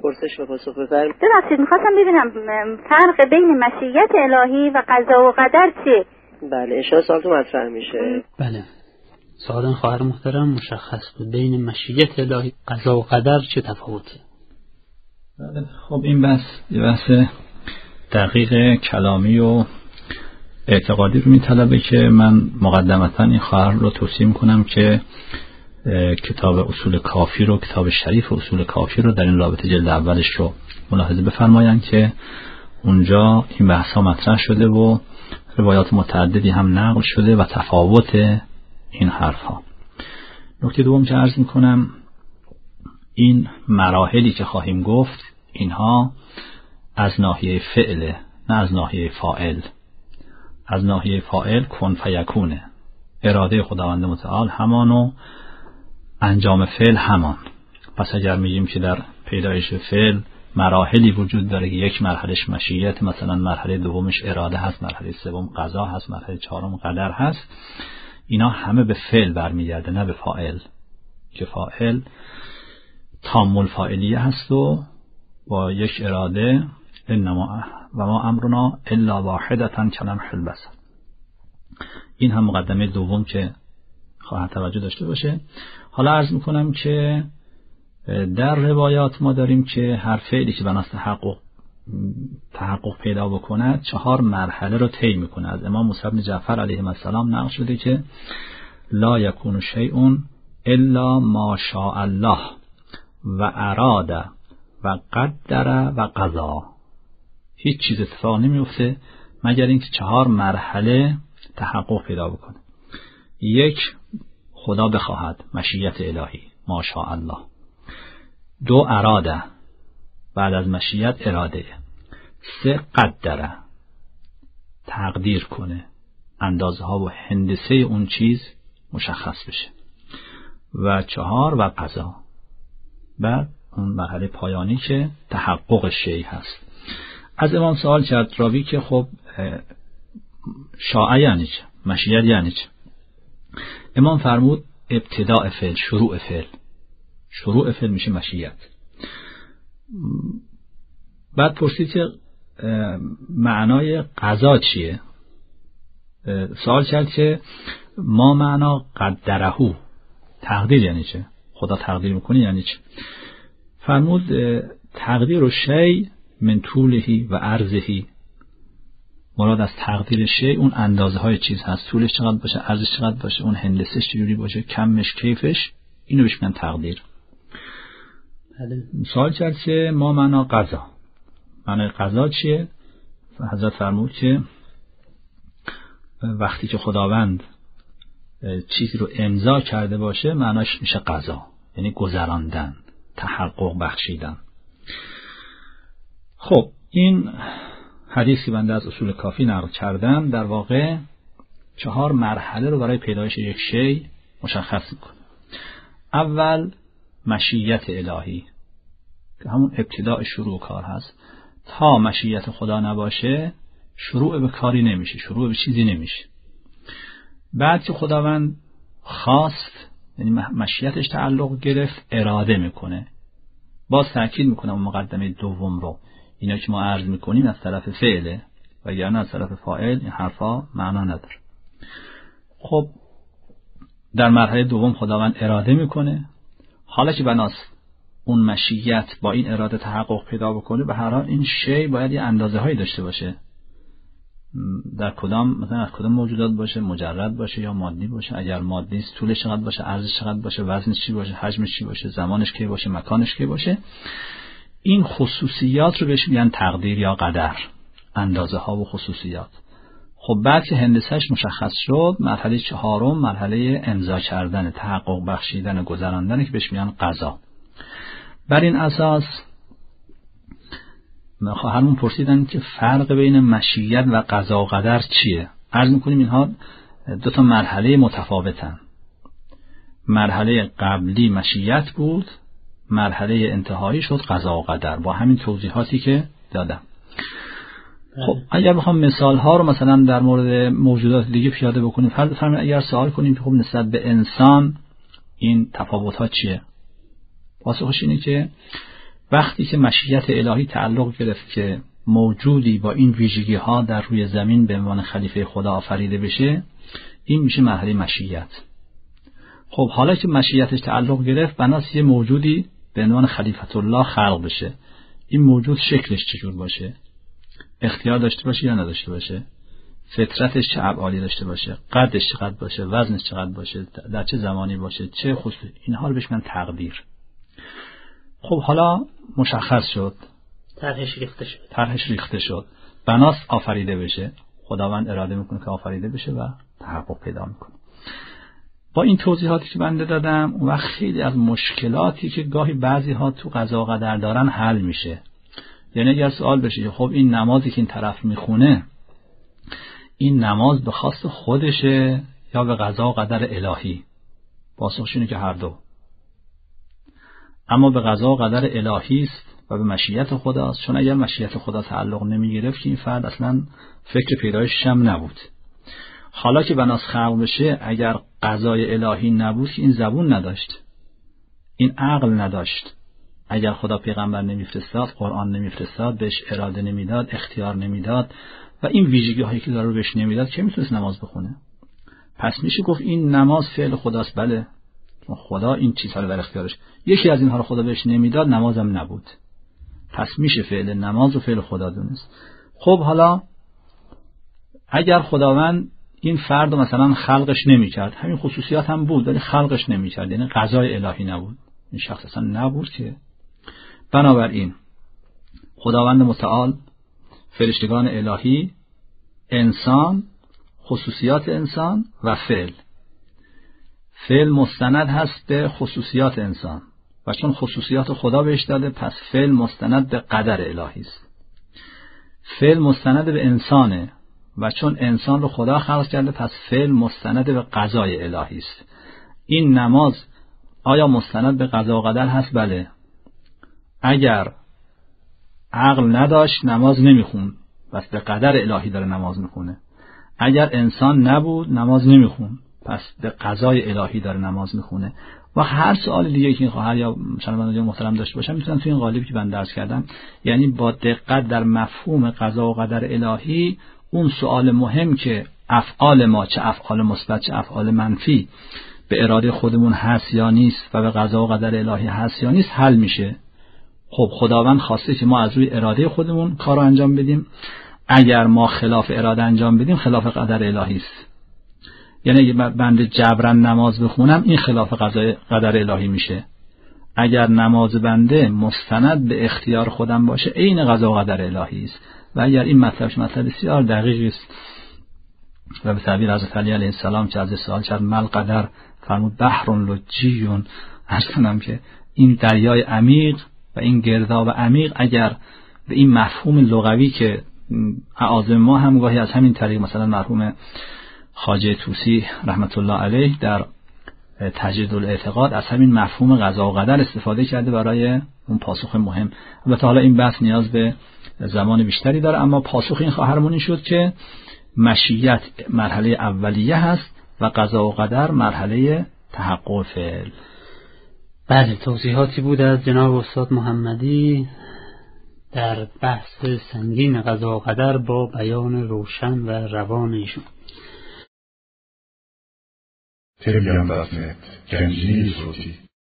پرسش و پاسخ بفرمایید. ببخشید میخواستم ببینم فرق بین مشیت الهی و قضا و قدر چیه؟ بله ان شاء الله سوالتون مطرح میشه. بله سوال خواهر محترم مشخص بود بین مشیت الهی قضا و قدر چه تفاوته؟ بله خب این بحث دقیق کلامی و اعتقادی رو میطلبه که من مقدمتا این خواهر رو توصیه میکنم که کتاب اصول کافی رو، کتاب شریف اصول کافی رو در این رابطه جلد اولش رو ملاحظه بفرمایند که اونجا این بحث ها مطرح شده و روایات متعددی هم نقل شده و تفاوت این حرف ها. نکته دوم که عرض میکنم این مراحلی که خواهیم گفت اینها از ناحیه فعله نه از ناحیه فاعل. از ناحیه فاعل کن فیکونه، اراده خداوند متعال همان و انجام فعل همان. پس اگر میگیم که در پیدایش فعل مراحلی وجود داره که یک مرحلهش مشیت، مثلا مرحله دومش اراده هست، مرحله سوم قضا هست، مرحله چهارم قدر هست، اینا همه به فعل برمیگرده نه به فاعل، که فاعل تام الفاعلیه هست و با یک اراده انما و ما امرنا الا واحدة کلمح البصر. این هم مقدمه دوم که خواهد توجه داشته باشه. حالا عرض میکنم که در روایات ما داریم که هر فعلی که بناس تحقق پیدا بکند 4 مرحله رو طی میکنه. از امام موسی بن جعفر علیه السلام نقل شده که لا یکون شیء الا ما شاء الله و اراد و قدر و قضا. هیچ چیز اتفاق نمیفته مگر اینکه 4 مرحله تحقق پیدا بکنه. 1 خدا بخواهد، مشیت الهی ما شاء الله. 2 اراده، بعد از مشیت اراده. 3 قدره، تقدیر کنه، اندازه ها و هندسه اون چیز مشخص بشه. و 4 و قضا، بعد اون مرحله پایانی که تحقق شیء هست. از امام سوال کرد راوی که خب شاء یعنی چه؟ مشیت یعنی چه؟ امام فرمود ابتداء فعل، شروع فعل. شروع فعل میشه مشیت. بعد پرسید که معنای قضا چیه؟ سوال کرد که ما معنا قدرهو، تقدیر یعنی چه؟ خدا تقدیر میکنه یعنی چه؟ فرمود تقدیر و شیء من طولهی و عرضهی. مراد از تقدیر شیء اون اندازه های چیز هست، طولش چقدر باشه، عرضش چقدر باشه، اون هندسش چجوری باشه، کمش، کیفش، اینو بهش میگن تقدیر. سوال کرد که ما معنا قضا، معنای قضا چیه؟ حضرت فرمود که وقتی که خداوند چیزی رو امضا کرده باشه معناش میشه قضا، یعنی گذراندن، تحقق بخشیدن. خب این حدیثی بنده از اصول کافی نقل کردم در واقع 4 مرحله رو برای پیدایش یک شیء مشخص میکنه. اول مشیت الهی که همون ابتداء شروع کار هست. تا مشیت خدا نباشه شروع به کاری نمیشه، شروع به چیزی نمیشه. بعد که خداوند خواست، یعنی مشیتش تعلق گرفت، اراده میکنه. باز تأکید میکنم مقدمه دوم رو، اینا که ما عرض میکنیم از طرف فعله و یعنی از طرف فاعل این حرفا معنا نداره. خب در مرحله دوم خداوند اراده میکنه. حالا که بناس اون مشیت با این اراده تحقق پیدا بکنه، به هر حال این شی باید یه اندازه هایی داشته باشه. در کدام مثلا از کدام موجودات باشه، مجرد باشه یا مادی باشه. اگر مادی است طولش چقدر باشه، عرضش چقدر باشه، وزنش چی باشه، حجمش چی باشه، زمانش کی باشه، مکانش کی باشه. این خصوصیات رو بهش میگن تقدیر یا قدر، اندازه ها و خصوصیات. خب بعد که هندسه‌اش مشخص شد، مرحله 4 مرحله امضا کردن، تحقق بخشیدن، گذراندن که بهش میگن قضا. بر این اساس خواهرمون پرسیدن که فرق بین مشیت و قضا و قدر چیه؟ عرض میکنیم اینها 2 مرحله متفاوتن. مرحله قبلی مشیت بود، مرحله انتهایی شد قضا و قدر، با همین توضیحاتی که دادم. خب اگر بخوام مثال ها رو مثلا در مورد موجودات دیگه پیاده بکنیم، فرض اگر سوال کنیم که خب نسبت به انسان این تفاوت ها چیه؟ پاسخش اینه که وقتی که مشیت الهی تعلق گرفت که موجودی با این ویژگی ها در روی زمین به عنوان خلیفه خدا آفریده بشه، این میشه مرحله مشیت. خب حالا که مشیتش تعلق گرفت، بناست یه موجودی به عنوان خلیفت الله خلق بشه. این موجود شکلش چجور باشه؟ اختیار داشته باشه یا نداشته باشه؟ فطرتش چه ابعادی داشته باشه؟ قدش چقدر باشه؟ وزنش چقدر باشه؟ در چه زمانی باشه؟ چه خصوصی؟ اینها رو بهش میگن تقدیر. خب حالا مشخص شد، طرحش ریخته شد، بناست آفریده بشه. خداوند اراده میکنه که آفریده بشه و تحقق پیدا میکنه. با این توضیحاتی که بنده دادم، اون وقت خیلی از مشکلاتی که گاهی بعضی ها تو قضا و قدر دارن حل میشه. یعنی اگر سوال بشه که خب این نمازی که این طرف میخونه، این نماز به خواست خودشه یا به قضا و قدر الهی؟ پاسخش اینه که هر دو. اما به قضا و قدر الهی است و به مشیت خداست، چون اگر مشیت خدا تعلق نمیگرفت که این فرد اصلا فکر پیدایشش هم نبود. حالا که بناس خلق بشه، اگر قضای الهی نبود که این زبون نداشت، این عقل نداشت. اگر خدا پیغمبر نمیفرستاد، قرآن نمیفرستاد، بهش اراده نمیداد، اختیار نمیداد و این ویژگی هایی که داره بهش نمیداد، که میتونست نماز بخونه؟ پس میشه گفت این نماز فعل خداست. بله، خدا این چیزها رو در اختیارش، یکی از اینها رو خدا بهش نمیداد، نمازم نبود. پس میشه فعل نماز و فعل خدا دونست. خب حالا اگر خداوند این فرد رو مثلا خلقش نمی‌کرد، همین خصوصیات هم بود ولی خلقش نمی‌کرد، یعنی قضای الهی نبود، این شخص اصلا نبود که. بنابراین خداوند متعال، فرشتگان الهی، انسان، خصوصیات انسان و فعل مستند هست به خصوصیات انسان و چون خصوصیات خدا بهش داده، پس فعل مستند به قدر الهی است. فعل مستند به انسانه و چون انسان رو خدا خلق کرده، پس فعل مستند به قضای الهی است. این نماز آیا مستند به قضا و قدر هست؟ بله. اگر عقل نداشت نماز نمیخون، پس به قدر الهی داره نماز میخونه. اگر انسان نبود نماز نمیخون، پس به قضای الهی داره نماز میخونه. و هر سوال دیگه که خواهر یا شنوندگان محترم داشته باشم، میتونم توی این قالبی که من درس کردم، یعنی با دقت در مفهوم قضا و قدر الهی، اون سوال مهم که افعال ما، چه افعال مثبت چه افعال منفی، به اراده خودمون هست یا نیست و به قضا و قدر الهی هست یا نیست، حل میشه. خب خداوند خواسته که ما از روی اراده خودمون کارو انجام بدیم. اگر ما خلاف اراده انجام بدیم، خلاف قدر الهی است. یعنی اگه بنده جبران نماز بخونم، این خلاف قدر الهی میشه. اگر نماز بنده مستند به اختیار خودم باشه، عین قضا و قدر الهی است. و اگر این مطلب بسیار دقیق است و به تعبیر حضرت علی علیه السلام که از سوال کرد مل قدر، فرمود بحر لجیون، اصلا که این دریای عمیق و این گرداب عمیق، اگر به این مفهوم لغوی که اعاظم ما هم گاهی از همین طریق، مثلا مرحوم خواجه طوسی رحمت الله علیه در تجدید الاعتقاد از همین مفهوم قضا و قدر استفاده کرده برای اون پاسخ مهم. البته حالا این بحث نیاز به زمان بیشتری داره، اما پاسخ این خواهرمون این شد که مشیت مرحله اولیه هست و قضا و قدر مرحله تحقق فعل. بله، توضیحاتی بود از جناب استاد محمدی در بحث سنگین قضا و قدر با بیان روشن و روان ایشون. تریبیان دات نت، گنجینه صوتی.